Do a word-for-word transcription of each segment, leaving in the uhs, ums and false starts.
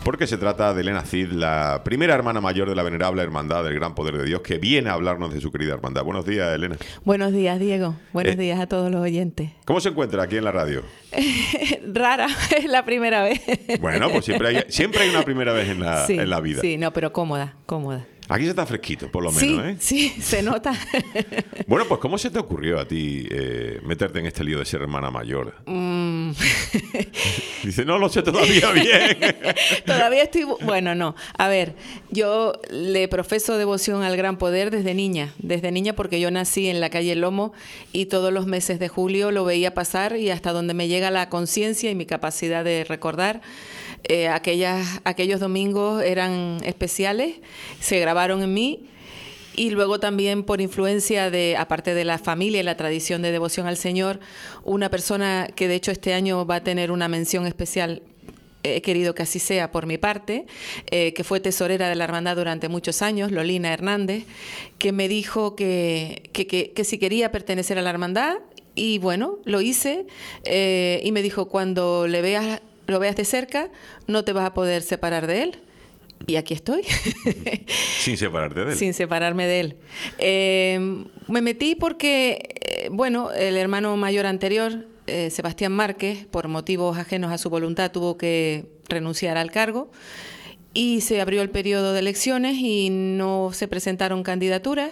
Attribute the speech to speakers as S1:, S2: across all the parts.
S1: porque se trata de Elena Cid, la primera hermana mayor de la venerable Hermandad del Gran Poder de Dios, que viene a hablarnos de su querida hermandad. Buenos días, Elena.
S2: Buenos días, Diego. Buenos
S1: eh,
S2: días a todos los oyentes.
S1: ¿Cómo se encuentra aquí en la radio?
S2: Rara, es la primera vez.
S1: Bueno, pues siempre hay, siempre hay una primera vez en la,
S2: sí,
S1: en la vida.
S2: Sí, no, pero cómoda, cómoda.
S1: Aquí se está fresquito, por lo
S2: sí,
S1: menos, ¿eh?
S2: Sí, se nota.
S1: Bueno, pues ¿cómo se te ocurrió a ti eh, meterte en este lío de ser hermana mayor?
S2: Mm.
S1: Dice, no lo sé todavía bien.
S2: Todavía estoy... Bueno, no. A ver, yo le profeso devoción al Gran Poder desde niña. Desde niña porque yo nací en la calle Lomo y todos los meses de julio lo veía pasar y hasta donde me llega la conciencia y mi capacidad de recordar, eh, aquellas, aquellos domingos eran especiales, se grabaron en mí. Y luego también por influencia de, aparte de la familia y la tradición de devoción al Señor, una persona que de hecho este año va a tener una mención especial, he querido que así sea por mi parte, eh, que fue tesorera de la hermandad durante muchos años, Lolina Hernández, que me dijo que, que, que, que si quería pertenecer a la hermandad, y bueno, lo hice, eh, y me dijo, cuando le veas, lo veas de cerca, no te vas a poder separar de él. Y aquí estoy.
S1: Sin separarte de él.
S2: Sin separarme de él. Eh, me metí porque, eh, bueno, el hermano mayor anterior, eh, Sebastián Márquez, por motivos ajenos a su voluntad, tuvo que renunciar al cargo y se abrió el periodo de elecciones y no se presentaron candidaturas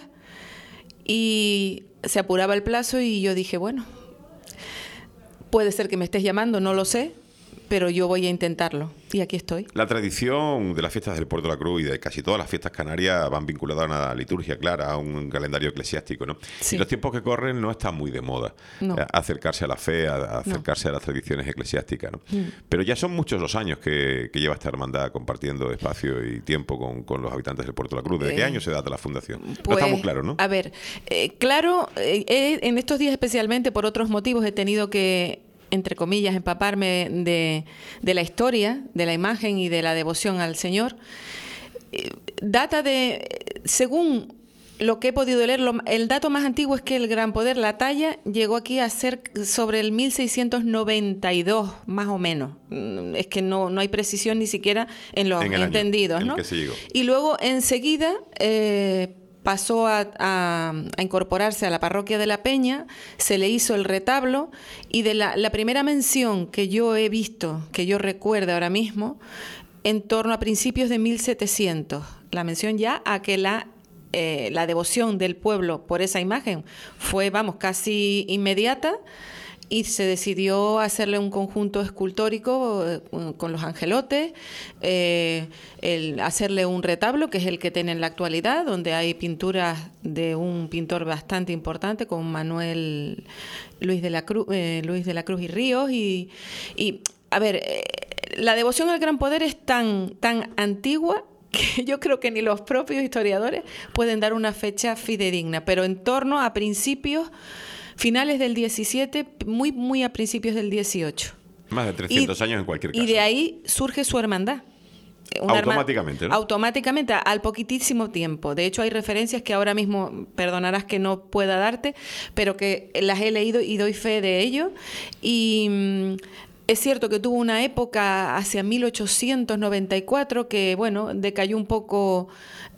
S2: y se apuraba el plazo y yo dije, bueno, puede ser que me estés llamando, no lo sé, pero yo voy a intentarlo. Y aquí estoy.
S1: La tradición de las fiestas del Puerto de la Cruz y de casi todas las fiestas canarias van vinculadas a una liturgia clara, a un calendario eclesiástico, ¿no?
S2: Sí.
S1: Y los tiempos que corren no está muy de moda
S2: no.
S1: acercarse a la fe, a, a acercarse no. a las tradiciones eclesiásticas, ¿no? Mm. Pero ya son muchos los años que, que lleva esta hermandad compartiendo espacio y tiempo con, con los habitantes del Puerto de la Cruz. ¿Desde eh, qué año se data la fundación?
S2: Pues,
S1: no está muy claro, ¿no?
S2: A ver, eh, claro, eh, en estos días especialmente por otros motivos he tenido que, entre comillas, empaparme de, de la historia, de la imagen y de la devoción al Señor. Eh, data de, según lo que he podido leer, lo, el dato más antiguo es que el Gran Poder, la talla, llegó aquí a ser sobre el mil seiscientos noventa y dos, más o menos. Es que no, no hay precisión ni siquiera en los
S1: en
S2: entendidos,
S1: año,
S2: ¿no?
S1: En el que se llegó.
S2: Y luego, enseguida, eh, pasó a, a, a incorporarse a la parroquia de La Peña, se le hizo el retablo y de la, la primera mención que yo he visto, que yo recuerdo ahora mismo, en torno a principios de mil setecientos, la mención ya a que la, eh, la devoción del pueblo por esa imagen fue, vamos, casi inmediata, y se decidió hacerle un conjunto escultórico eh, con los angelotes, eh, el hacerle un retablo, que es el que tiene en la actualidad, donde hay pinturas de un pintor bastante importante, con Manuel Luis de la Cruz, eh, Luis de la Cruz y Ríos. Y, y a ver, eh, la devoción al Gran Poder es tan, tan antigua que yo creo que ni los propios historiadores pueden dar una fecha fidedigna, pero en torno a principios... finales del diecisiete, muy, muy a principios del dieciocho.
S1: Más de trescientos y, años en cualquier caso.
S2: Y de ahí surge su hermandad.
S1: Una automáticamente,
S2: herma-
S1: ¿no?
S2: Automáticamente, al poquitísimo tiempo. De hecho, hay referencias que ahora mismo, perdonarás que no pueda darte, pero que las he leído y doy fe de ello. Y mmm, es cierto que tuvo una época hacia mil ochocientos noventa y cuatro que, bueno, decayó un poco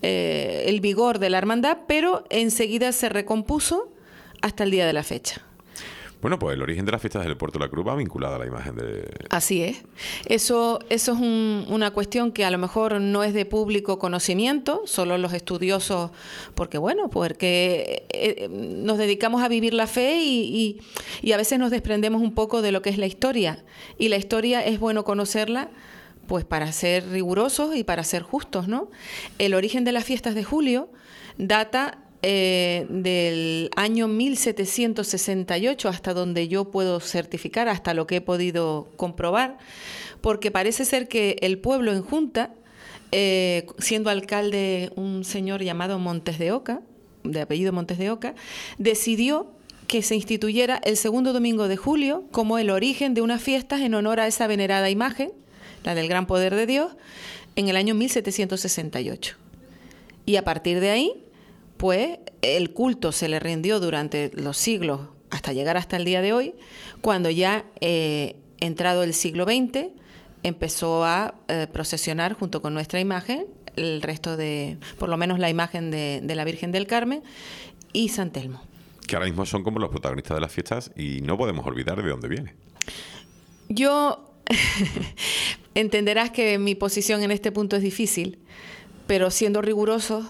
S2: eh, el vigor de la hermandad, pero enseguida se recompuso hasta el día de la fecha.
S1: Bueno, pues el origen de las fiestas del Puerto de la Cruz va vinculada a la imagen de...
S2: Así es. Eso, eso es un, una cuestión que a lo mejor no es de público conocimiento, solo los estudiosos, porque bueno, porque eh, nos dedicamos a vivir la fe y, y, y a veces nos desprendemos un poco de lo que es la historia. Y la historia es bueno conocerla, pues para ser rigurosos y para ser justos, ¿no? El origen de las fiestas de julio data... Eh, del año mil setecientos sesenta y ocho, hasta donde yo puedo certificar, hasta lo que he podido comprobar, porque parece ser que el pueblo en junta, eh, siendo alcalde un señor llamado Montes de Oca, de apellido Montes de Oca, decidió que se instituyera el segundo domingo de julio como el origen de unas fiestas en honor a esa venerada imagen, la del Gran Poder de Dios, en el año mil setecientos sesenta y ocho. Y a partir de ahí, pues el culto se le rindió durante los siglos hasta llegar hasta el día de hoy, cuando ya, eh, entrado el siglo veinte, empezó a eh, procesionar junto con nuestra imagen el resto de, por lo menos la imagen de, de la Virgen del Carmen y San Telmo.
S1: Que ahora mismo son como los protagonistas de las fiestas y no podemos olvidar de dónde viene.
S2: Yo entenderás que mi posición en este punto es difícil, pero siendo rigurosos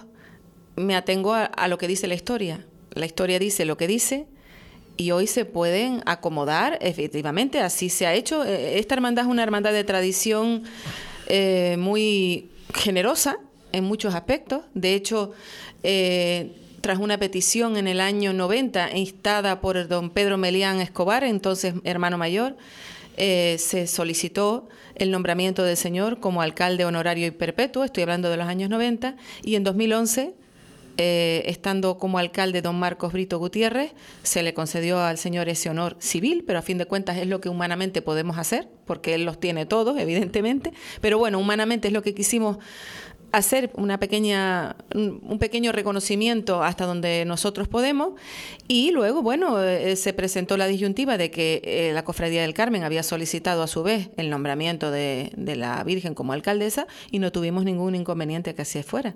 S2: me atengo a, a lo que dice la historia. La historia dice lo que dice y hoy se pueden acomodar, efectivamente, así se ha hecho. Esta hermandad es una hermandad de tradición eh, muy generosa en muchos aspectos. De hecho, eh, tras una petición en el año noventa, instada por don Pedro Melián Escobar, entonces hermano mayor, eh, se solicitó el nombramiento del señor como alcalde honorario y perpetuo, estoy hablando de los años noventa, y en dos mil once, eh, estando como alcalde don Marcos Brito Gutiérrez, se le concedió al señor ese honor civil, pero a fin de cuentas es lo que humanamente podemos hacer, porque él los tiene todos, evidentemente, pero bueno, humanamente es lo que quisimos hacer, una pequeña, un pequeño reconocimiento hasta donde nosotros podemos, y luego, bueno, eh, se presentó la disyuntiva de que eh, la Cofradía del Carmen había solicitado a su vez el nombramiento de, de la Virgen como alcaldesa y no tuvimos ningún inconveniente que así fuera.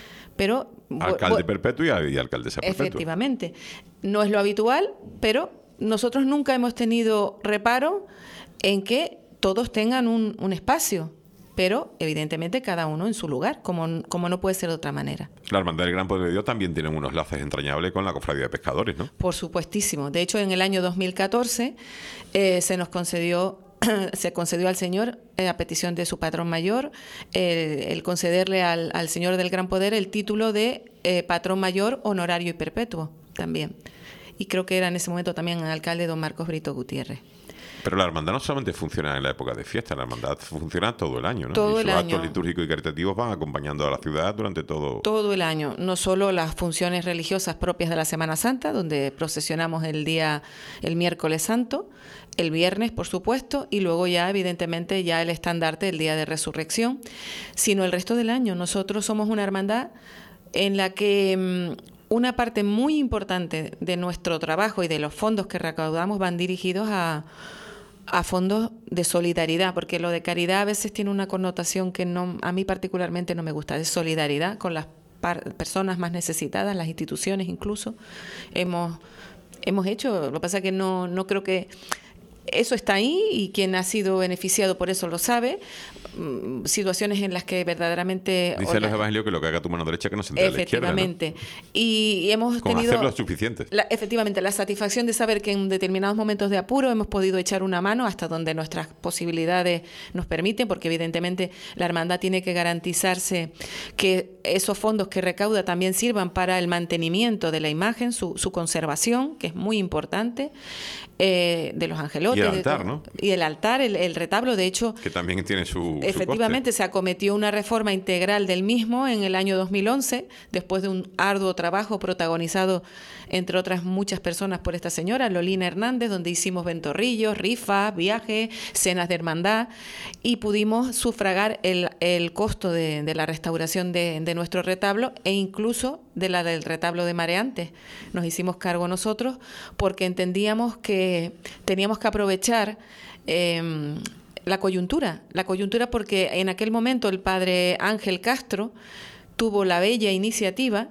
S2: Pero
S1: alcalde perpetuo y, y alcaldesa perpetua.
S2: Efectivamente. No es lo habitual, pero nosotros nunca hemos tenido reparo en que todos tengan un, un espacio, pero evidentemente cada uno en su lugar, como, como no puede ser de otra manera.
S1: La Hermandad del Gran Poder de Dios también tiene unos lazos entrañables con la Cofradía de Pescadores, ¿no?
S2: Por supuestísimo. De hecho, en el año dos mil catorce eh, se nos concedió se concedió al señor, eh, a petición de su patrón mayor, eh, el concederle al, al señor del Gran Poder el título de eh, patrón mayor honorario y perpetuo también. Y creo que era en ese momento también el alcalde don Marcos Brito Gutiérrez.
S1: Pero la hermandad no solamente funciona en la época de fiesta, la hermandad funciona todo el año, ¿no?
S2: Todo
S1: y
S2: el
S1: sus
S2: año.
S1: actos litúrgicos y caritativos van acompañando a la ciudad durante todo...
S2: Todo el año, no solo las funciones religiosas propias de la Semana Santa, donde procesionamos el día, el miércoles santo, el viernes, por supuesto, y luego ya, evidentemente, ya el estandarte el día de resurrección, sino el resto del año. Nosotros somos una hermandad en la que mmm, una parte muy importante de nuestro trabajo y de los fondos que recaudamos van dirigidos a... a fondos de solidaridad, porque lo de caridad a veces tiene una connotación que no, a mí particularmente no me gusta, es solidaridad con las par- personas más necesitadas, las instituciones incluso. Hemos, hemos hecho, lo que pasa es que no, no creo que... Eso está ahí y quien ha sido beneficiado por eso lo sabe. Situaciones en las que verdaderamente...
S1: Dice los evangelios que lo que haga tu mano derecha que no se entere la izquierda, ¿no?
S2: Efectivamente. Y, y hemos
S1: Con
S2: tenido...
S1: hacerlo suficiente.
S2: La, efectivamente, la satisfacción de saber que en determinados momentos de apuro hemos podido echar una mano hasta donde nuestras posibilidades nos permiten, porque evidentemente la hermandad tiene que garantizarse que esos fondos que recauda también sirvan para el mantenimiento de la imagen, su, su conservación, que es muy importante, eh, de los angelotes.
S1: Y el altar,
S2: de,
S1: ¿no?
S2: Y el altar, el, el retablo, de hecho...
S1: Que también tiene su
S2: Efectivamente,
S1: su
S2: se acometió una reforma integral del mismo en el año dos mil once, después de un arduo trabajo protagonizado, entre otras muchas personas, por esta señora, Lolina Hernández, donde hicimos ventorrillos, rifas, viajes, cenas de hermandad, y pudimos sufragar el, el costo de, de la restauración de, de nuestro retablo e incluso de la del retablo de Mareantes. Nos hicimos cargo nosotros porque entendíamos que teníamos que aprovechar... Eh, La coyuntura, la coyuntura porque en aquel momento el padre Ángel Castro tuvo la bella iniciativa,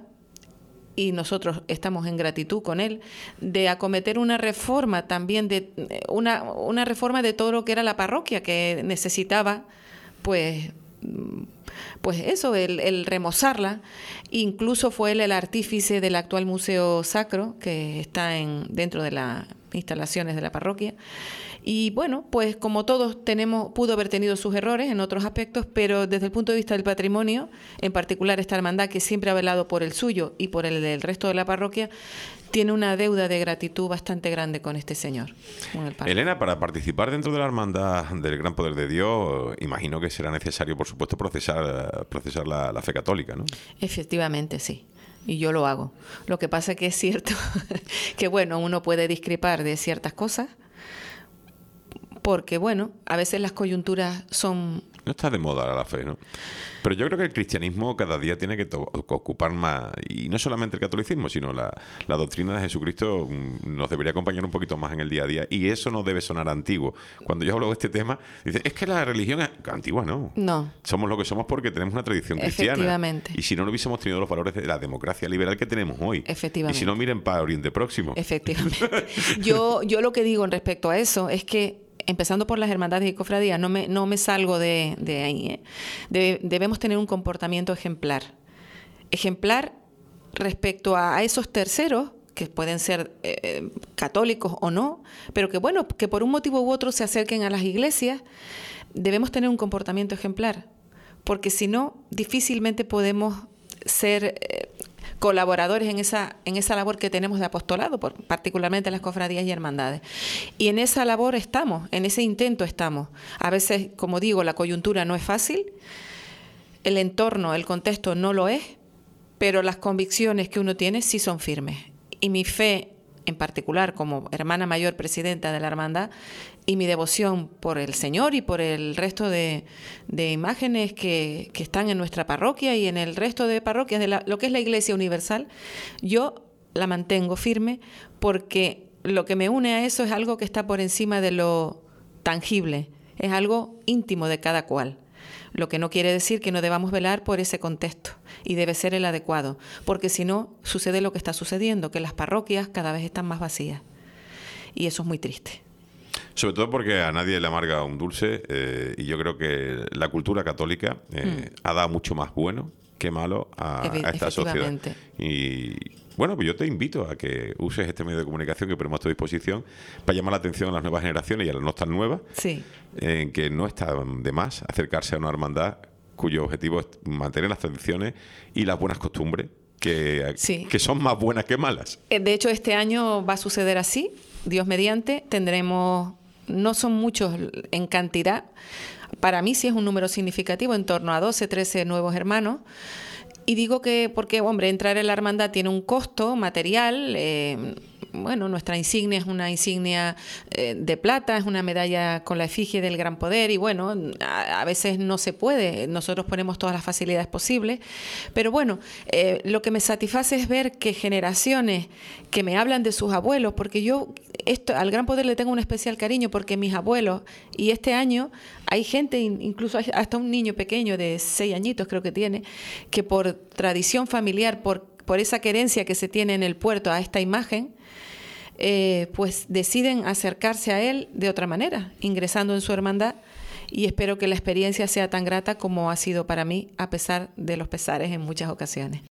S2: y nosotros estamos en gratitud con él, de acometer una reforma también, de una, una reforma de todo lo que era la parroquia, que necesitaba, pues... pues eso, el, el remozarla. Incluso fue él el artífice del actual Museo Sacro, que está en, dentro de las instalaciones de la parroquia. Y bueno, pues como todos tenemos, pudo haber tenido sus errores en otros aspectos, pero desde el punto de vista del patrimonio, en particular esta hermandad que siempre ha velado por el suyo y por el del resto de la parroquia, tiene una deuda de gratitud bastante grande con este señor. Con el
S1: Elena, para participar dentro de la hermandad del Gran Poder de Dios, imagino que será necesario, por supuesto, procesar, procesar la, la fe católica, ¿no?
S2: Efectivamente, sí. Y yo lo hago. Lo que pasa es que es cierto que, bueno, uno puede discrepar de ciertas cosas, porque, bueno, a veces las coyunturas son
S1: no está de moda la fe, ¿no? Pero yo creo que el cristianismo cada día tiene que to- ocupar más, y no solamente el catolicismo, sino la, la doctrina de Jesucristo mm, nos debería acompañar un poquito más en el día a día, y eso no debe sonar antiguo. Cuando yo hablo de este tema, dice, es que la religión es antigua, ¿no?
S2: No.
S1: Somos lo que somos porque tenemos una tradición cristiana.
S2: Efectivamente.
S1: Y si no, no hubiésemos tenido los valores de la democracia liberal que tenemos hoy.
S2: Efectivamente.
S1: Y si no, miren para Oriente Próximo.
S2: Efectivamente. Yo, yo lo que digo en respecto a eso es que, empezando por las hermandades y cofradías, no me, no me salgo de, de ahí. ¿eh? De, debemos tener un comportamiento ejemplar. Ejemplar respecto a, a esos terceros, que pueden ser eh, católicos o no, pero que, bueno, que por un motivo u otro se acerquen a las iglesias. Debemos tener un comportamiento ejemplar, porque si no, difícilmente podemos ser eh, colaboradores en esa, en esa labor que tenemos de apostolado, por, particularmente las cofradías y hermandades. Y en esa labor estamos, en ese intento estamos. A veces, como digo, la coyuntura no es fácil, el entorno, el contexto no lo es, pero las convicciones que uno tiene sí son firmes. Y mi fe, en particular, como hermana mayor presidenta de la hermandad, y mi devoción por el Señor y por el resto de, de imágenes que, que están en nuestra parroquia y en el resto de parroquias de la, lo que es la Iglesia Universal, yo la mantengo firme, porque lo que me une a eso es algo que está por encima de lo tangible, es algo íntimo de cada cual. Lo que no quiere decir que no debamos velar por ese contexto, y debe ser el adecuado, porque si no, sucede lo que está sucediendo, que las parroquias cada vez están más vacías, y eso es muy triste.
S1: Sobre todo porque a nadie le amarga un dulce, eh, y yo creo que la cultura católica eh, mm. ha dado mucho más bueno que malo a, a esta sociedad. Y bueno, pues yo te invito a que uses este medio de comunicación que ponemos a tu disposición para llamar la atención a las nuevas generaciones y a las no tan nuevas,
S2: sí.
S1: en que no está de más acercarse a una hermandad cuyo objetivo es mantener las tradiciones y las buenas costumbres, que, sí. que son más buenas que malas.
S2: De hecho, este año va a suceder así. Dios mediante, tendremos, no son muchos en cantidad, para mí sí es un número significativo, en torno a doce, trece nuevos hermanos. Y digo que porque, hombre, entrar en la hermandad tiene un costo material. Eh, bueno, nuestra insignia es una insignia eh, de plata, es una medalla con la efigie del Gran Poder, y bueno, a, a veces no se puede. Nosotros ponemos todas las facilidades posibles, pero bueno, eh, lo que me satisface es ver que generaciones que me hablan de sus abuelos, porque yo esto, al Gran Poder le tengo un especial cariño, porque mis abuelos, y este año hay gente, incluso hasta un niño pequeño de seis añitos creo que tiene, que por tradición familiar, por, por esa querencia que se tiene en el puerto a esta imagen, eh, pues deciden acercarse a él de otra manera, ingresando en su hermandad, y espero que la experiencia sea tan grata como ha sido para mí, a pesar de los pesares en muchas ocasiones.